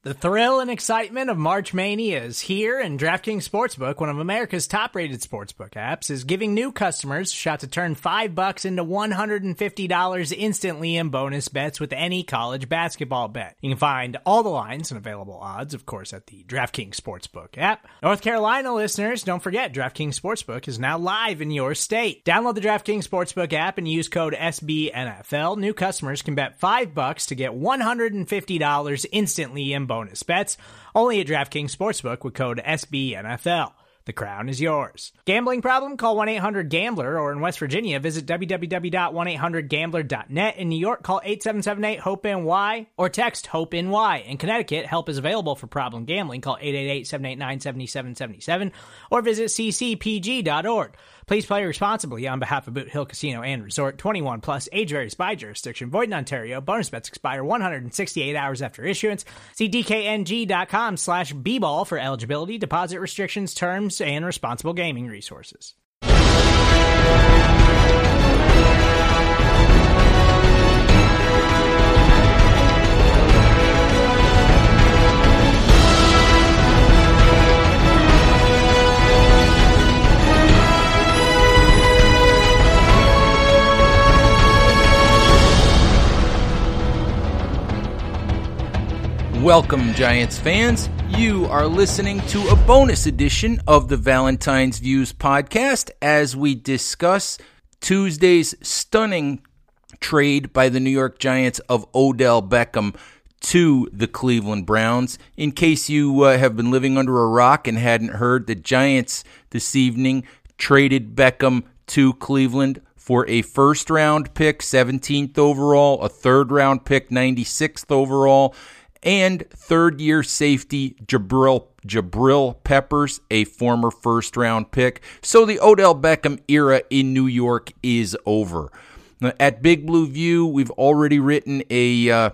The thrill and excitement of March Mania is here, and DraftKings Sportsbook, one of America's top-rated sportsbook apps, is giving new customers a shot to turn $5 into $150 instantly in bonus bets with any college basketball bet. You can find all the lines and available odds, of course, at the DraftKings Sportsbook app. North Carolina listeners, don't forget, DraftKings Sportsbook is now live in your state. Download the DraftKings Sportsbook app and use code SBNFL. New customers can bet $5 to get $150 instantly in bonus bets, only at DraftKings Sportsbook with code SBNFL. The crown is yours. Gambling problem? Call 1-800-GAMBLER, or in West Virginia, visit www.1800gambler.net. In New York, call 877-8-HOPE-NY or text HOPE-NY. In Connecticut, help is available for problem gambling. Call 888-789-7777 or visit ccpg.org. Please play responsibly on behalf of Boot Hill Casino and Resort. 21 plus, age varies by jurisdiction. Void in Ontario. Bonus bets expire 168 hours after issuance. See dkng.com/bball for eligibility, deposit restrictions, terms, and responsible gaming resources. Welcome, Giants fans. You are listening to a bonus edition of the Valentine's Views podcast as we discuss Tuesday's stunning trade by the New York Giants of Odell Beckham to the Cleveland Browns. In case you have been living under a rock and hadn't heard, the Giants this evening traded Beckham to Cleveland for a first-round pick, 17th overall, a third-round pick, 96th overall, and third-year safety Jabril Peppers, a former first-round pick. So the Odell Beckham era in New York is over. At Big Blue View, we've already written the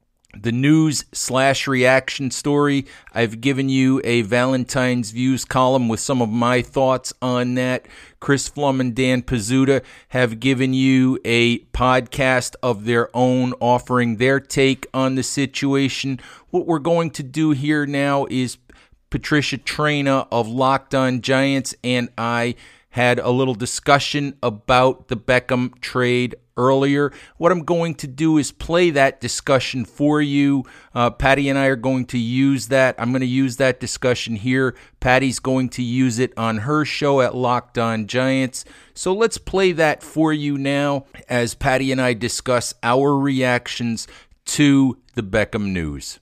news/reaction story. I've given you a Valentine's Views column with some of my thoughts on that. Chris Flum and Dan Pizzuta have given you a podcast of their own, offering their take on the situation. What we're going to do here now is Patricia Traina of Locked On Giants and I had a little discussion about the Beckham trade earlier. What I'm going to do is play that discussion for you. Patty and I are going to use that. I'm going to use that discussion here. Patty's going to use it on her show at Locked On Giants. So let's play that for you now as Patty and I discuss our reactions to the Beckham news.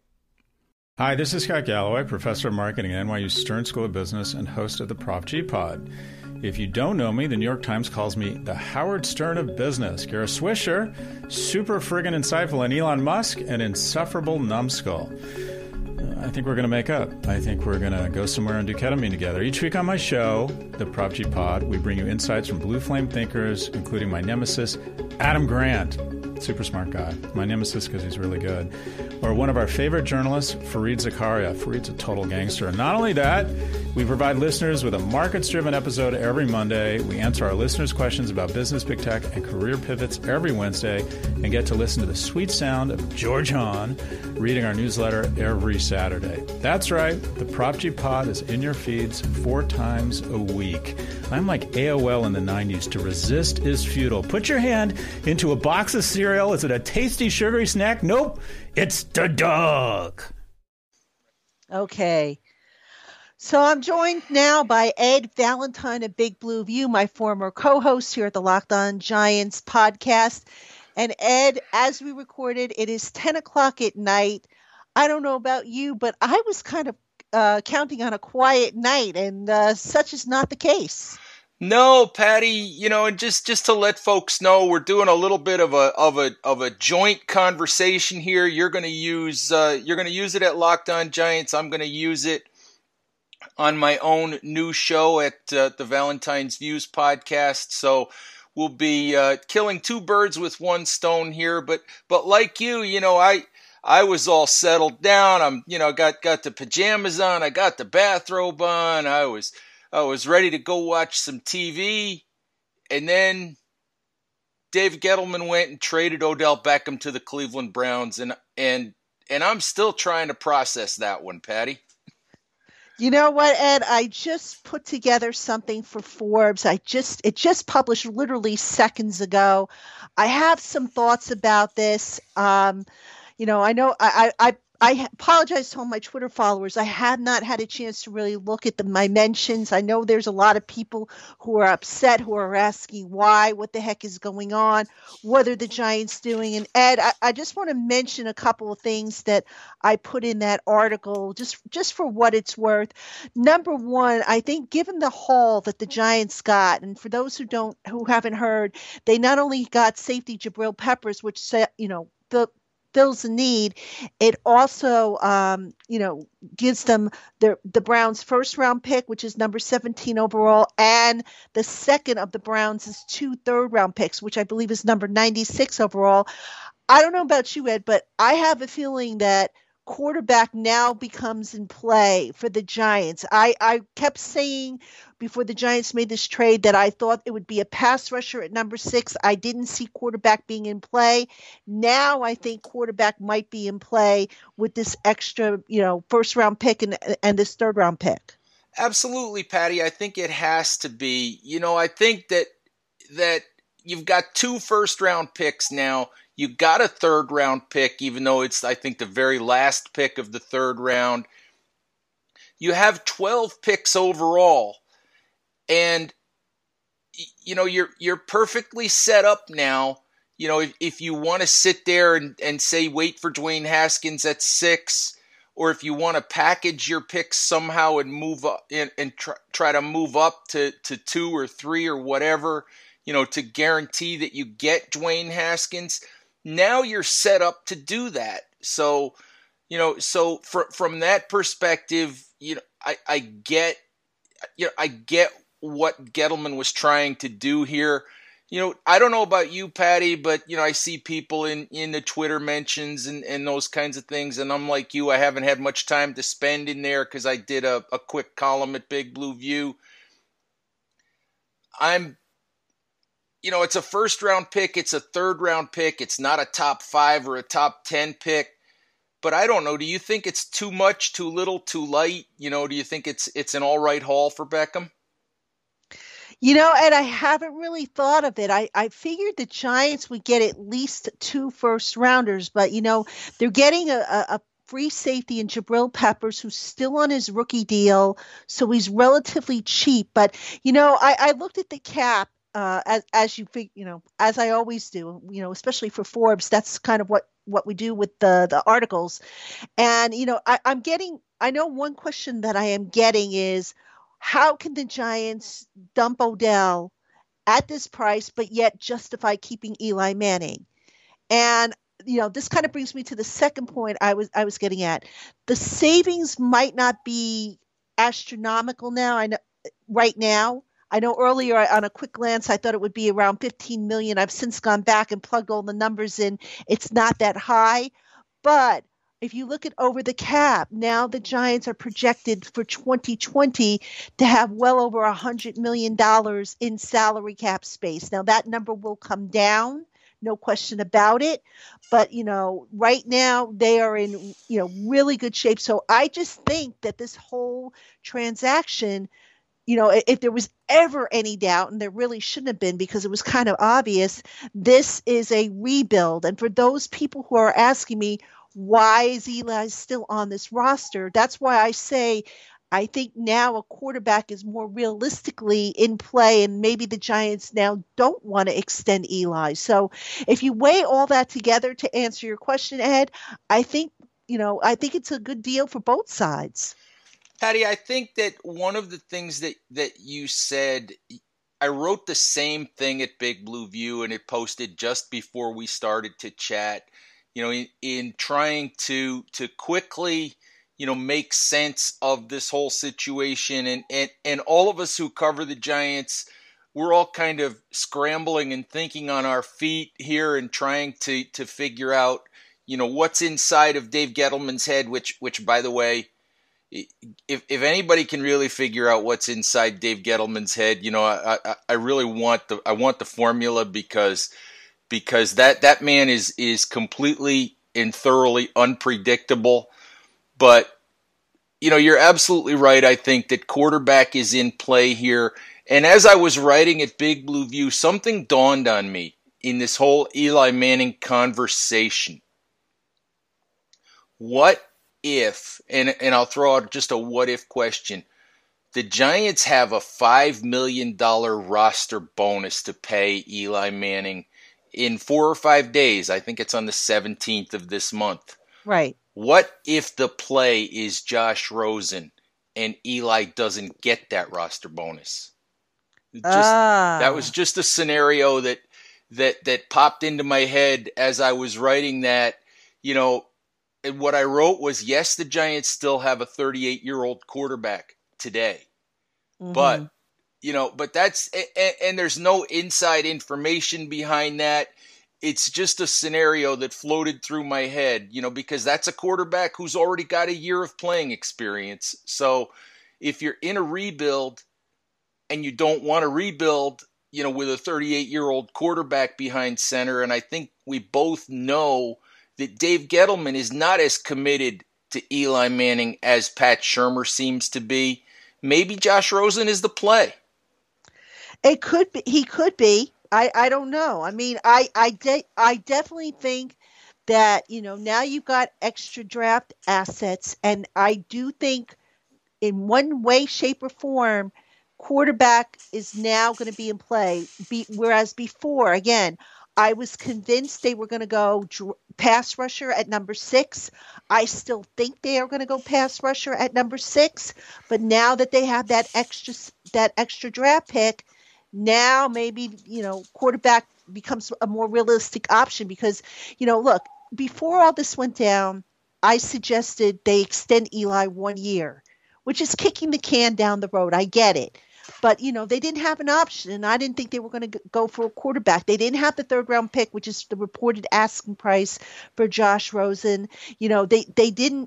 Hi, this is Scott Galloway, professor of marketing at NYU Stern School of Business and host of the Prop G Pod. If you don't know me, the New York Times calls me the Howard Stern of business. Kara Swisher, super friggin' insightful, and Elon Musk, an insufferable numbskull. I think we're going to make up. I think we're going to go somewhere and do ketamine together. Each week on my show, the Prop G Pod, we bring you insights from blue flame thinkers, including my nemesis, Adam Grant. Super smart guy. My nemesis because he's really good. Or one of our favorite journalists, Fareed Zakaria. Fareed's a total gangster. And not only that, we provide listeners with a markets-driven episode every Monday. We answer our listeners' questions about business, big tech, and career pivots every Wednesday, and get to listen to the sweet sound of George Hahn reading our newsletter every Saturday. That's right. The Prop G Pod is in your feeds 4 times a week. I'm like AOL in the 90s. To resist is futile. Put your hand into a box of cereal. Is it a tasty, sugary snack? Nope. It's the dog. Okay. So I'm joined now by Ed Valentine of Big Blue View, my former co-host here at the Locked On Giants podcast. And Ed, as we recorded, it is 10 o'clock at night. I don't know about you, but I was kind of counting on a quiet night, and such is not the case. No, Patty, and just to let folks know, we're doing a little bit of a joint conversation here. You're going to use it at Locked On Giants. I'm going to use it on my own new show at the Valentine's Views podcast. So we'll be killing 2 birds with 1 stone here. But like you, I was all settled down. I'm got the pajamas on. I got the bathrobe on. I was ready to go watch some TV, and then David Gettleman went and traded Odell Beckham to the Cleveland Browns, and and I'm still trying to process that one, Patty. You know what, Ed? I just put together something for Forbes. It just published literally seconds ago. I have some thoughts about this. I know I apologize to all my Twitter followers. I have not had a chance to really look at my mentions. I know there's a lot of people who are upset, who are asking why, what the heck is going on, what are the Giants doing? And Ed, I just want to mention a couple of things that I put in that article, just for what it's worth. Number one, I think given the haul that the Giants got, and for those who haven't heard, they not only got safety Jabril Peppers, which fills the need. It also, gives them the Browns' first round pick, which is number 17 overall, and the second of the Browns is 2 third-round picks, which I believe is number 96 overall. I don't know about you, Ed, but I have a feeling that quarterback now becomes in play for the Giants. I kept saying before the Giants made this trade that I thought it would be a pass rusher at number 6. I didn't see quarterback being in play. Now I think quarterback might be in play with this extra, first round pick and this third round pick. Absolutely, Patty. I think it has to be. I think that you've got 2 first round picks now. You got a third round pick, even though it's, I think, the very last pick of the third round. You have 12 picks overall. And, you're perfectly set up now. If you want to sit there and say, wait for Dwayne Haskins at 6, or if you want to package your picks somehow and move up and try to move up to 2 or 3 or whatever, to guarantee that you get Dwayne Haskins. Now you're set up to do that. So, from that perspective, I get what Gettleman was trying to do here. I don't know about you, Patty, but, I see people in the Twitter mentions and those kinds of things. And I'm like you, I haven't had much time to spend in there because I did a quick column at Big Blue View. It's a first round pick. It's a third round pick. It's not a top 5 or a top 10 pick. But I don't know. Do you think it's too much, too little, too light? Do you think it's an all right haul for Beckham? Ed, I haven't really thought of it. I figured the Giants would get at least 2 first rounders, but, they're getting a free safety in Jabril Peppers, who's still on his rookie deal, so he's relatively cheap. But, I looked at the cap. As you figure, as I always do, especially for Forbes, that's kind of what we do with the articles. And, I know one question that I am getting is, how can the Giants dump Odell at this price, but yet justify keeping Eli Manning? And, this kind of brings me to the second point I was getting at. The savings might not be astronomical now. I know right now. I know earlier on a quick glance, I thought it would be around 15 million. I've since gone back and plugged all the numbers in. It's not that high. But if you look at over the cap, now the Giants are projected for 2020 to have well over $100 million in salary cap space. Now that number will come down, no question about it. But, right now they are in, really good shape. So I just think that this whole transaction, if there was ever any doubt, and there really shouldn't have been because it was kind of obvious, this is a rebuild. And for those people who are asking me, why is Eli still on this roster? That's why I say I think now a quarterback is more realistically in play, and maybe the Giants now don't want to extend Eli. So if you weigh all that together to answer your question, Ed, I think it's a good deal for both sides. Patty, I think that one of the things that you said, I wrote the same thing at Big Blue View, and it posted just before we started to chat, in trying to quickly, make sense of this whole situation. And all of us who cover the Giants, we're all kind of scrambling and thinking on our feet here and trying to figure out, what's inside of Dave Gettleman's head, which by the way, if anybody can really figure out what's inside Dave Gettleman's head, I really want the formula because that man is completely and thoroughly unpredictable. But, you're absolutely right. I think that quarterback is in play here. And as I was writing at Big Blue View, something dawned on me in this whole Eli Manning conversation. What if, and I'll throw out just a what if question, the Giants have a $5 million roster bonus to pay Eli Manning in 4 or 5 days. I think it's on the 17th of this month. Right. What if the play is Josh Rosen and Eli doesn't get that roster bonus? That was just a scenario that popped into my head as I was writing that. And what I wrote was, yes, the Giants still have a 38-year-old quarterback today. Mm-hmm. But that's, and there's no inside information behind that. It's just a scenario that floated through my head, because that's a quarterback who's already got a year of playing experience. So if you're in a rebuild and you don't want to rebuild, with a 38-year-old quarterback behind center, and I think we both know that Dave Gettleman is not as committed to Eli Manning as Pat Shurmur seems to be, maybe Josh Rosen is the play. It could be. He could be. I don't know. I mean, I definitely think that, now you've got extra draft assets. And I do think in one way, shape, or form, quarterback is now going to be in play. Whereas before, again, I was convinced they were going to go pass rusher at number 6. I still think they are going to go pass rusher at number 6. But now that they have that extra draft pick, now maybe, quarterback becomes a more realistic option because, look, before all this went down, I suggested they extend Eli 1 year, which is kicking the can down the road. I get it. But, they didn't have an option, and I didn't think they were going to go for a quarterback. They didn't have the 3rd-round pick, which is the reported asking price for Josh Rosen. They didn't,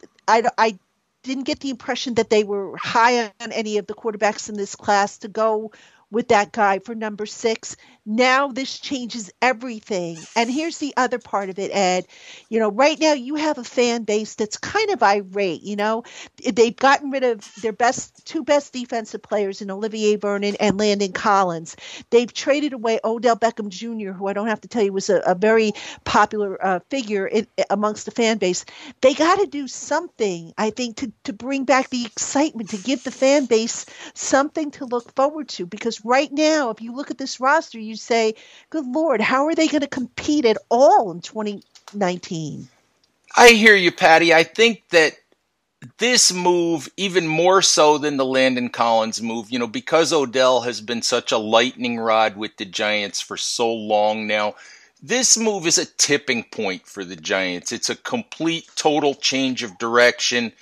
I didn't get the impression that they were high on any of the quarterbacks in this class to go with that guy for number 6. Now this changes everything. And here's the other part of it, Ed. Right now you have a fan base that's kind of irate. They've gotten rid of their two best defensive players in Olivier Vernon and Landon Collins. They've traded away Odell Beckham Jr., who I don't have to tell you was a very popular figure amongst the fan base. They got to do something, I think, to bring back the excitement, to give the fan base something to look forward to. Because right now, if you look at this roster, you say, good Lord, how are they going to compete at all in 2019? I hear you, Patty. I think that this move, even more so than the Landon Collins move, because Odell has been such a lightning rod with the Giants for so long now, this move is a tipping point for the Giants. It's a complete, total change of direction.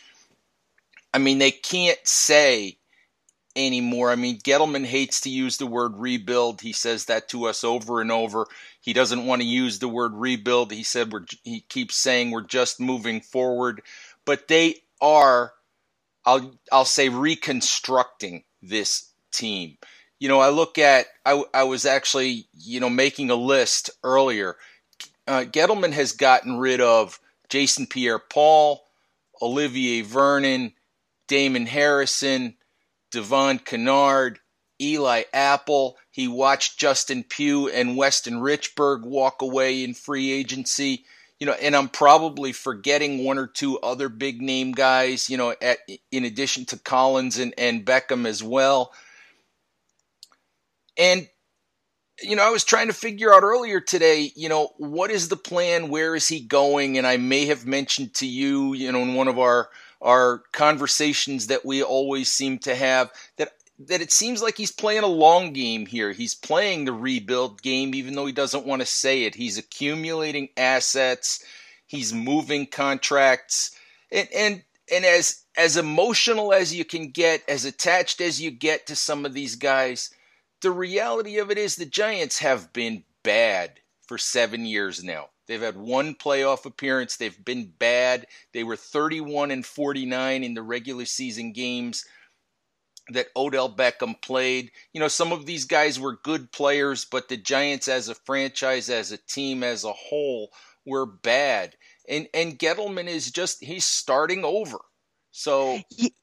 I mean, they can't say anymore. I mean, Gettleman hates to use the word rebuild. He says that to us over and over. He doesn't want to use the word rebuild. He keeps saying we're just moving forward, but they are, I'll say, reconstructing this team. I look at, I was actually, making a list earlier. Gettleman has gotten rid of Jason Pierre-Paul, Olivier Vernon, Damon Harrison, Devon Kennard, Eli Apple. He watched Justin Pugh and Weston Richburg walk away in free agency. And I'm probably forgetting 1 or 2 other big name guys, in addition to Collins and Beckham as well. And, I was trying to figure out earlier today, what is the plan? Where is he going? And I may have mentioned to you, in one of our conversations that we always seem to have, that it seems like he's playing a long game here. He's playing the rebuild game, even though he doesn't want to say it. He's accumulating assets. He's moving contracts. And as emotional as you can get, as attached as you get to some of these guys, the reality of it is the Giants have been bad for 7 years now. They've had 1 playoff appearance. They've been bad. They were 31-49 in the regular season games that Odell Beckham played. Some of these guys were good players, but the Giants as a franchise, as a team, as a whole, were bad. And Gettleman is he's starting over. So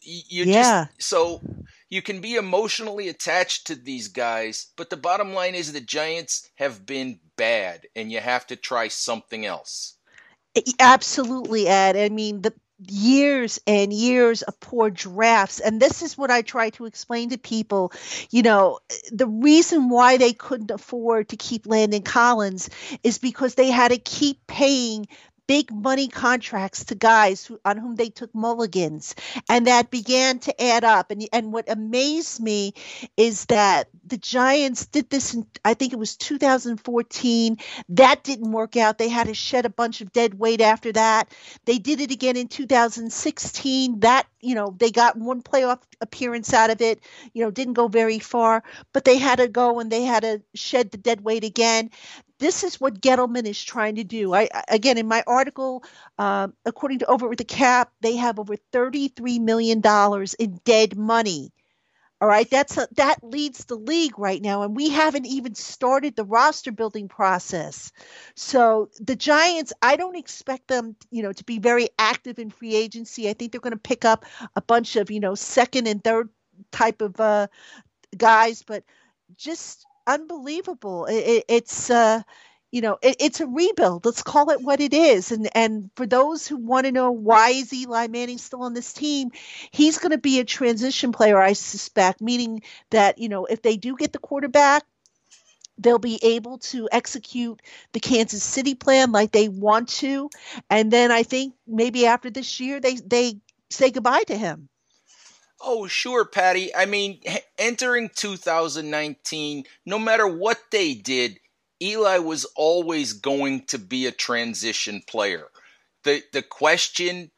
so you can be emotionally attached to these guys, but the bottom line is the Giants have been bad, and you have to try something else. Absolutely, Ed. I mean, the years and years of poor drafts. And this is what I try to explain to people. The reason why they couldn't afford to keep Landon Collins is because they had to keep paying big money contracts to guys on whom they took mulligans, and that began to add up. And what amazed me is that the Giants did this in, I think it was 2014. That didn't work out. They had to shed a bunch of dead weight after that. They did it again in 2016. That, they got one playoff appearance out of it, didn't go very far, but they had to go and they had to shed the dead weight again. This is what Gettleman is trying to do. Again, in my article, according to Over the Cap, they have over $33 million in dead money. All right, that leads the league right now, and we haven't even started the roster building process. So the Giants, I don't expect them, to be very active in free agency. I think they're going to pick up a bunch of, second and third type of guys, but just unbelievable. It's it's a rebuild. Let's call it what it is. And for those who want to know why is Eli Manning still on this team, he's going to be a transition player, I suspect, meaning that, if they do get the quarterback, they'll be able to execute the Kansas City plan like they want to. And then I think maybe after this year, they say goodbye to him. Oh, sure, Patty. I mean, entering 2019, no matter what they did, Eli was always going to be a transition player. The question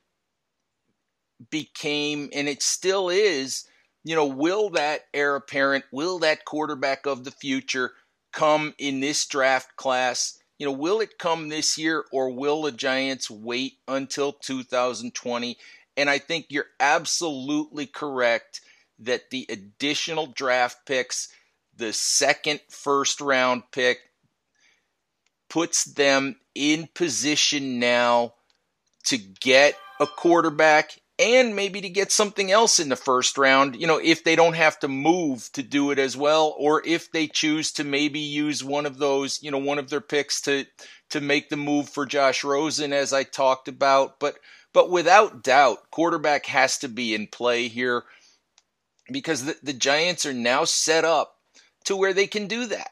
became, and it still is, will that heir apparent, will that quarterback of the future come in this draft class? Will it come this year, or will the Giants wait until 2020? And I think you're absolutely correct that the additional draft picks, the second first-round pick, puts them in position now to get a quarterback and maybe to get something else in the first round, if they don't have to move to do it as well, or if they choose to maybe use one of those, one of their picks to make the move for Josh Rosen, as I talked about. But without doubt, quarterback has to be in play here because the Giants are now set up to where they can do that.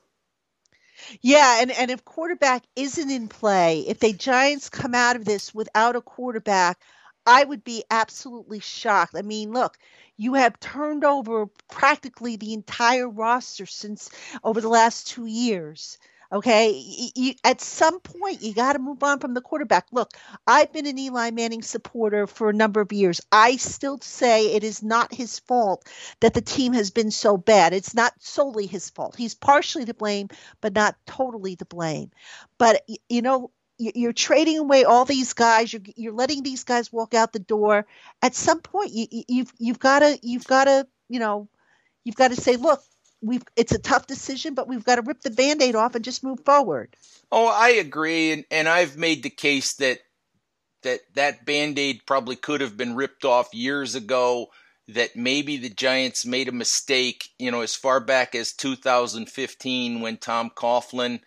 Yeah, and if quarterback isn't in play, if the Giants come out of this without a quarterback, I would be absolutely shocked. I mean, look, you have turned over practically the entire roster since over the last 2 years. Okay, at some point, you got to move on from the quarterback. Look, I've been an Eli Manning supporter for a number of years. I still say it is not his fault that the team has been so bad. It's not solely his fault. He's partially to blame, but not totally to blame. But, you're trading away all these guys. You're letting these guys walk out the door. At some point, you've got to say, look, it's a tough decision, but we've got to rip the Band-Aid off and just move forward. Oh, I agree. And I've made the case that Band-Aid probably could have been ripped off years ago, that maybe the Giants made a mistake, as far back as 2015 when Tom Coughlin,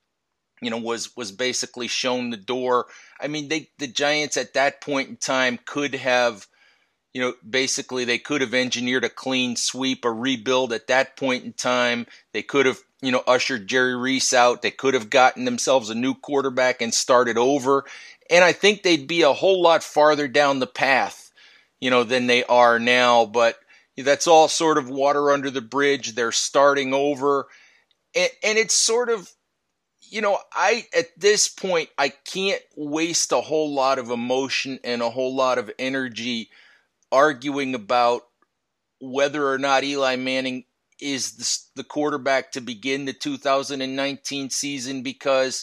was basically shown the door. I mean, the Giants at that point in time could have, basically they could have engineered a clean sweep, a rebuild at that point in time. They could have, ushered Jerry Reese out. They could have gotten themselves a new quarterback and started over. And I think they'd be a whole lot farther down the path, than they are now. But that's all sort of water under the bridge. They're starting over. And it's sort of, at this point, I can't waste a whole lot of emotion and a whole lot of energy arguing about whether or not Eli Manning is the quarterback to begin the 2019 season, because,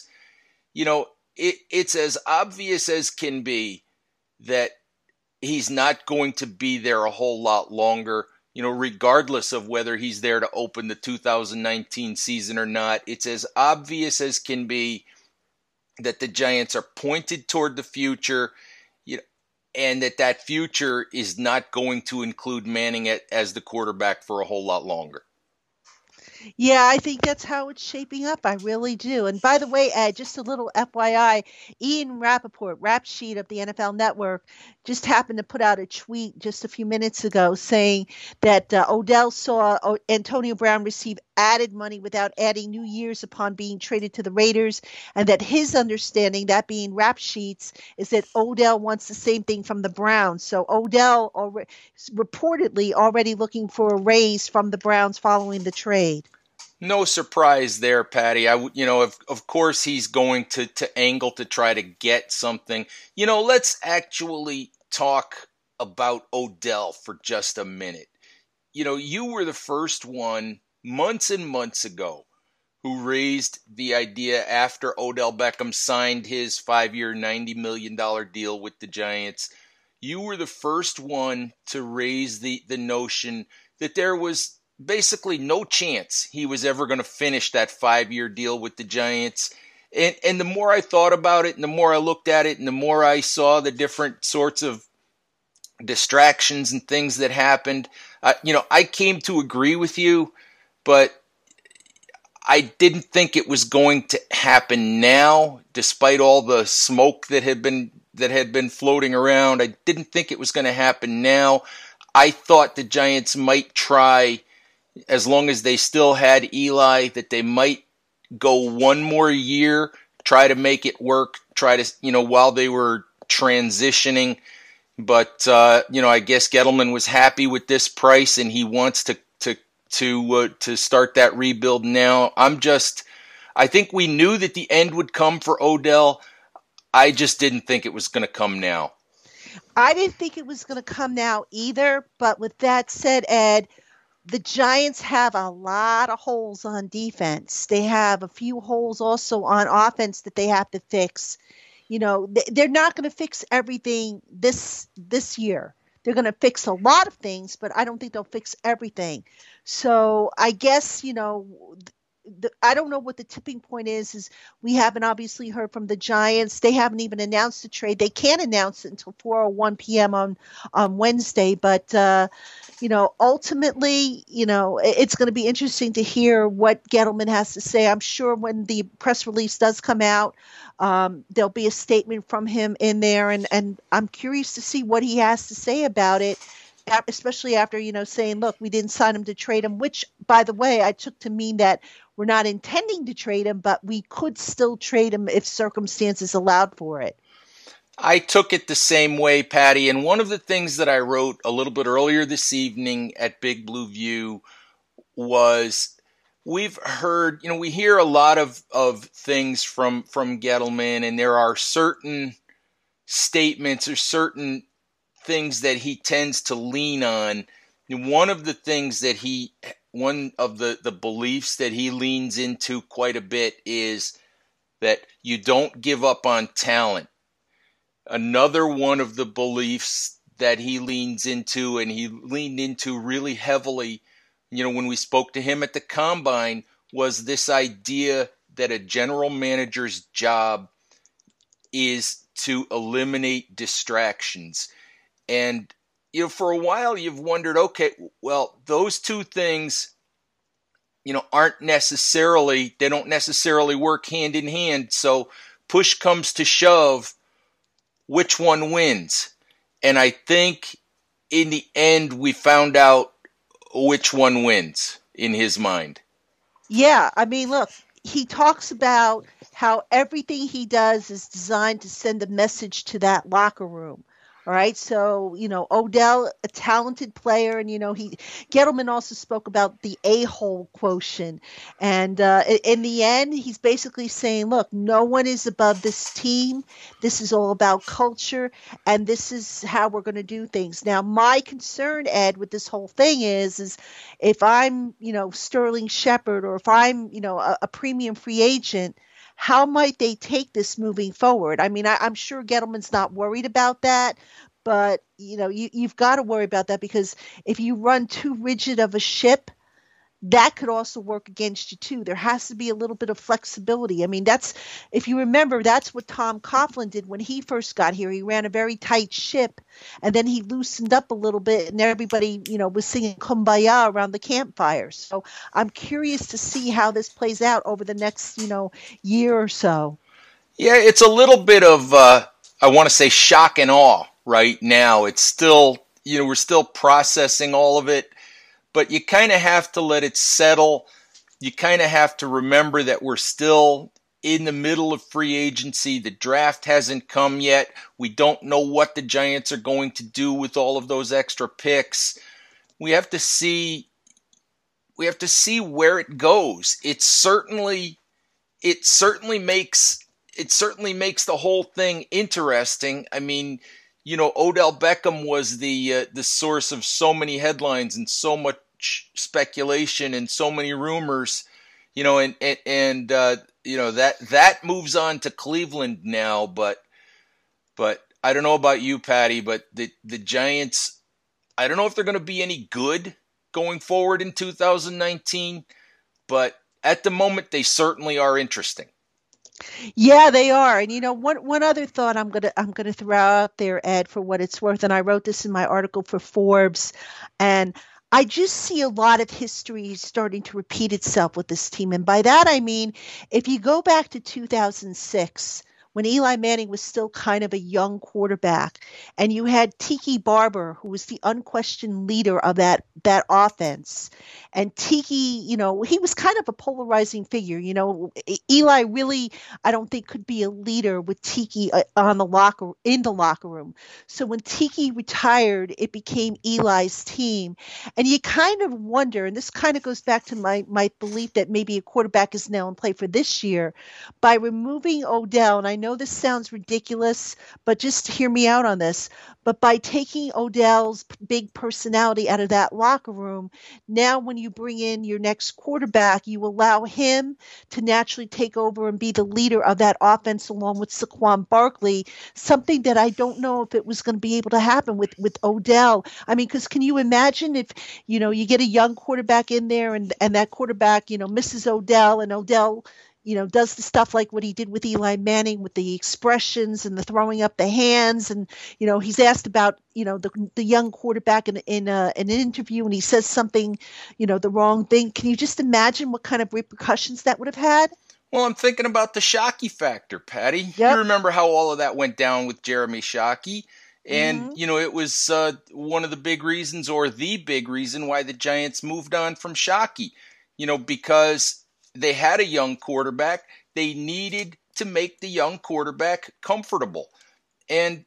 it's as obvious as can be that he's not going to be there a whole lot longer, regardless of whether he's there to open the 2019 season or not. It's as obvious as can be that the Giants are pointed toward the future, and that future is not going to include Manning as the quarterback for a whole lot longer. Yeah, I think that's how it's shaping up. I really do. And by the way, Ed, just a little FYI, Ian Rappaport, Rap Sheet of the NFL Network, just happened to put out a tweet just a few minutes ago saying that Odell saw Antonio Brown receive added money without adding new years upon being traded to the Raiders, and that his understanding, that being Rap Sheets, is that Odell wants the same thing from the Browns. So Odell reportedly already looking for a raise from the Browns following the trade. No surprise there, Patty. Of course he's going to angle to try to get something. Let's actually talk about Odell for just a minute. You were the first one months and months ago who raised the idea after Odell Beckham signed his 5-year, $90 million deal with the Giants. You were the first one to raise the notion that there was basically no chance he was ever going to finish that 5-year deal with the Giants. And the more I thought about it, and the more I looked at it, and the more I saw the different sorts of distractions and things that happened, I came to agree with you, but I didn't think it was going to happen now, despite all the smoke that had been floating around. I didn't think it was going to happen now. I thought the Giants might try, as long as they still had Eli, that they might go one more year, try to make it work, while they were transitioning. But, I guess Gettleman was happy with this price and he wants to start that rebuild now. I think we knew that the end would come for Odell. I just didn't think it was going to come now. I didn't think it was going to come now either. But with that said, Ed, the Giants have a lot of holes on defense. They have a few holes also on offense that they have to fix. They're not going to fix everything this year. They're going to fix a lot of things, but I don't think they'll fix everything. So I guess, I don't know what the tipping point is we haven't obviously heard from the Giants. They haven't even announced the trade. They can't announce it until 4:01 p.m. on Wednesday. But, ultimately, it's going to be interesting to hear what Gettleman has to say. I'm sure when the press release does come out, there'll be a statement from him in there. And I'm curious to see what he has to say about it, especially after, saying, look, we didn't sign him to trade him, which, by the way, I took to mean that we're not intending to trade him, but we could still trade him if circumstances allowed for it. I took it the same way, Patty. And one of the things that I wrote a little bit earlier this evening at Big Blue View was we've heard, we hear a lot of things from Gettleman, and there are certain statements or certain things that he tends to lean on. And one of the beliefs that he leans into quite a bit is that you don't give up on talent. Another one of the beliefs that he leans into, and he leaned into really heavily, when we spoke to him at the Combine, was this idea that a general manager's job is to eliminate distractions. And, for a while you've wondered, okay, well, those two things, they don't necessarily work hand in hand. So push comes to shove, which one wins? And I think in the end we found out which one wins in his mind. Yeah, I mean, look, he talks about how everything he does is designed to send a message to that locker room. All right. So, Odell, a talented player. And, Gettleman also spoke about the a-hole quotient. And in the end, he's basically saying, look, no one is above this team. This is all about culture. And this is how we're going to do things. Now, my concern, Ed, with this whole thing is if I'm, Sterling Shepard, or if I'm, a premium free agent, how might they take this moving forward? I mean, I'm sure Gettleman's not worried about that, but you've got to worry about that, because if you run too rigid of a ship, that could also work against you too. There has to be a little bit of flexibility. I mean, that's, if you remember, that's what Tom Coughlin did when he first got here. He ran a very tight ship, and then he loosened up a little bit, and everybody, was singing Kumbaya around the campfires. So I'm curious to see how this plays out over the next, year or so. Yeah, it's a little bit of, I want to say, shock and awe right now. It's still, we're still processing all of it. But you kind of have to let it settle. You kind of have to remember that we're still in the middle of free agency. The draft hasn't come yet. We don't know what the Giants are going to do with all of those extra picks. We have to see where it goes. It certainly makes the whole thing interesting. I mean, Odell Beckham was the source of so many headlines and so much speculation and so many rumors, that moves on to Cleveland now. But I don't know about you, Patty, but the Giants, I don't know if they're going to be any good going forward in 2019, but at the moment they certainly are interesting. Yeah, they are. And one other thought I'm gonna throw out there, Ed, for what it's worth, and I wrote this in my article for Forbes, and I just see a lot of history starting to repeat itself with this team. And by that I mean, if you go back to 2006, when Eli Manning was still kind of a young quarterback, and you had Tiki Barber, who was the unquestioned leader of that offense. And Tiki, he was kind of a polarizing figure. Eli really, I don't think, could be a leader with Tiki in the locker room. So when Tiki retired, it became Eli's team. And you kind of wonder, and this kind of goes back to my belief that maybe a quarterback is now in play for this year, by removing Odell, and I know this sounds ridiculous, but just hear me out on this. But by taking Odell's big personality out of that locker room, now when you bring in your next quarterback, you allow him to naturally take over and be the leader of that offense along with Saquon Barkley, something that I don't know if it was going to be able to happen with Odell. I mean, because can you imagine if, you get a young quarterback in there and that quarterback, misses Odell, and Odell does the stuff like what he did with Eli Manning with the expressions and the throwing up the hands. And, he's asked about, the young quarterback in an interview, and he says something, the wrong thing. Can you just imagine what kind of repercussions that would have had? Well, I'm thinking about the Shockey factor, Patty. Yep. You remember how all of that went down with Jeremy Shockey. And, it was one of the big reasons, or the big reason, why the Giants moved on from Shockey, because they had a young quarterback. They needed to make the young quarterback comfortable. And,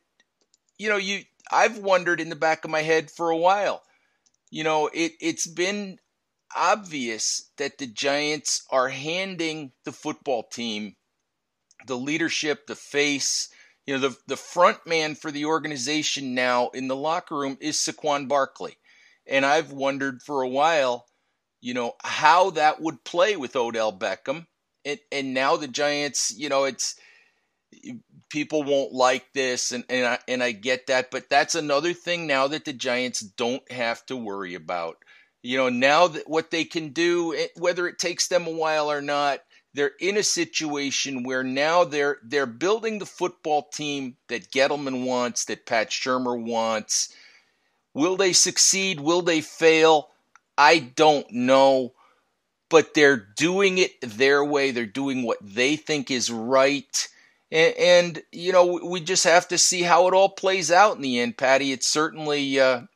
I've wondered in the back of my head for a while, it's been obvious that the Giants are handing the football team the leadership, the face, the front man for the organization now in the locker room is Saquon Barkley. And I've wondered for a while, how that would play with Odell Beckham. And now the Giants, it's, people won't like this, and I get that, but that's another thing now that the Giants don't have to worry about. Now that what they can do, whether it takes them a while or not, they're in a situation where now they're building the football team that Gettleman wants, that Pat Shurmur wants. Will they succeed? Will they fail? I don't know, but they're doing it their way. They're doing what they think is right. And we just have to see how it all plays out in the end, Patty. It certainly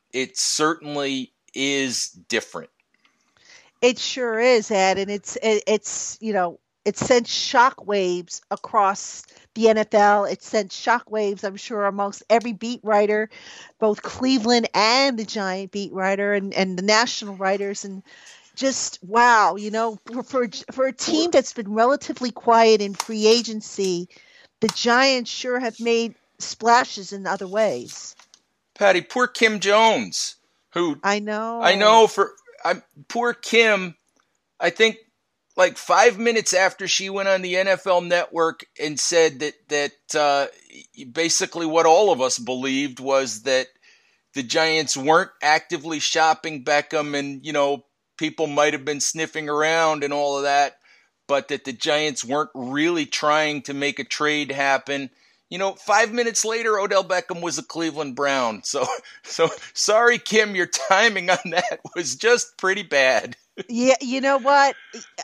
is different. It sure is, Ed, and it's it sent shockwaves across the NFL. It sent shockwaves, I'm sure, amongst every beat writer, both Cleveland and the Giant beat writer and the national writers. And just, wow, for a team that's been relatively quiet in free agency, the Giants sure have made splashes in other ways. Patty, poor Kim Jones, who I know poor Kim, I think like 5 minutes after she went on the NFL Network and said that basically what all of us believed was that the Giants weren't actively shopping Beckham, and people might have been sniffing around and all of that, but that the Giants weren't really trying to make a trade happen. 5 minutes later, Odell Beckham was a Cleveland Brown. So sorry, Kim, your timing on that was just pretty bad. Yeah, you know what?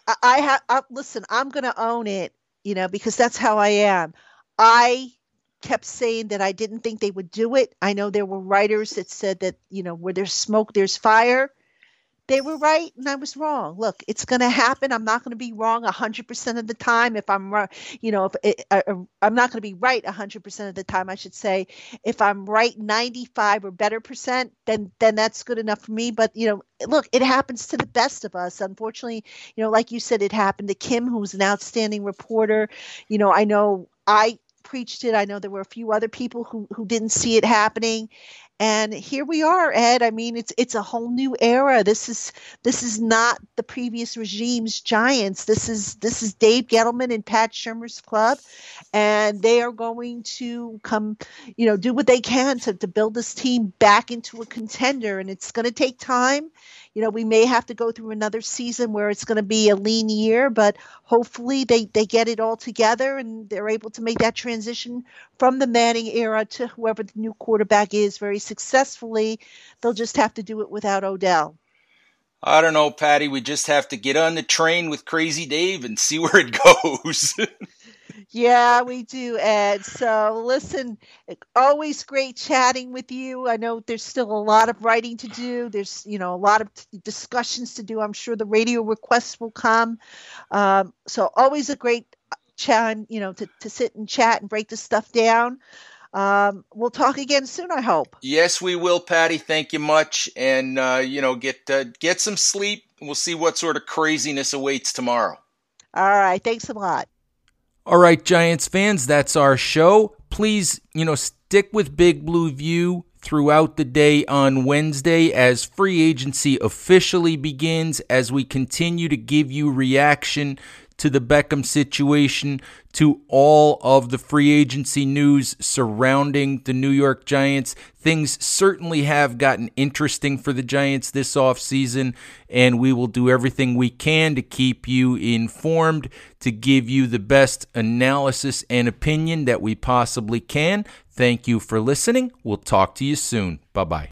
Listen, I'm going to own it, because that's how I am. I kept saying that I didn't think they would do it. I know there were writers that said that, where there's smoke, there's fire. They were right and I was wrong. Look, it's going to happen. I'm not going to be wrong 100% of the time. If I'm I'm not going to be right 100% of the time, I should say. If I'm right 95 or better percent, then that's good enough for me. But, look, it happens to the best of us. Unfortunately, like you said, it happened to Kim, who's an outstanding reporter. I know I preached it. I know there were a few other people who didn't see it happening. And here we are, Ed. I mean, it's a whole new era. This is not the previous regime's Giants. This is Dave Gettleman and Pat Shurmur's club, and they are going to come, do what they can to build this team back into a contender. And it's going to take time. We may have to go through another season where it's going to be a lean year, but hopefully they get it all together and they're able to make that transition from the Manning era to whoever the new quarterback is very successfully. They'll just have to do it without Odell. I don't know, Patty. We just have to get on the train with Crazy Dave and see where it goes. Yeah, we do, Ed. So listen, always great chatting with you. I know there's still a lot of writing to do. There's, a lot of discussions to do. I'm sure the radio requests will come. So always a great chat, to sit and chat and break this stuff down. We'll talk again soon, I hope. Yes, we will, Patty. Thank you much. And, get some sleep. We'll see what sort of craziness awaits tomorrow. All right. Thanks a lot. All right, Giants fans, that's our show. Please, stick with Big Blue View throughout the day on Wednesday as free agency officially begins, as we continue to give you reaction to the Beckham situation, to all of the free agency news surrounding the New York Giants. Things certainly have gotten interesting for the Giants this offseason, and we will do everything we can to keep you informed, to give you the best analysis and opinion that we possibly can. Thank you for listening. We'll talk to you soon. Bye-bye.